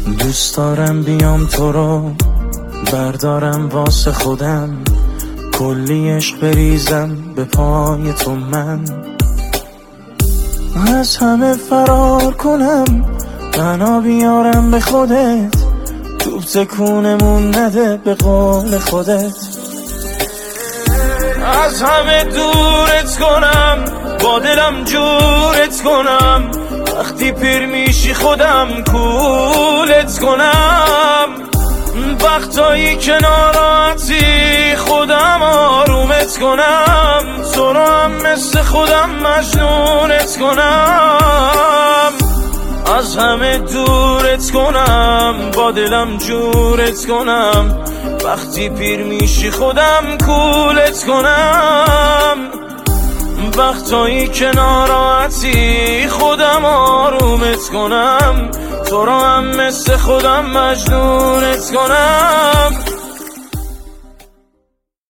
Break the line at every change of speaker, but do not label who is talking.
دوست دارم بیام تو رو بردارم واسه خودم، کلی عشق بریزم به پای تو، من از همه فرار کنم، بنا بیارم به خودت، توپ تکونمون نده به قول خودت. از همه دورت کنم، با دلم جورت کنم، وقتی پیر میشی خودم کولت کنم، وقتایی که ناراحتی خودم آرومت کنم، تو رو هم مثل خودم مجنونت کنم. از همه دورت کنم، با دلم جورت کنم، وقتی پیر میشی خودم کولت کنم، وقتایی که ناراحتی خودم آرومت کنم، تو رو هم مثل خودم مجنونت کنم.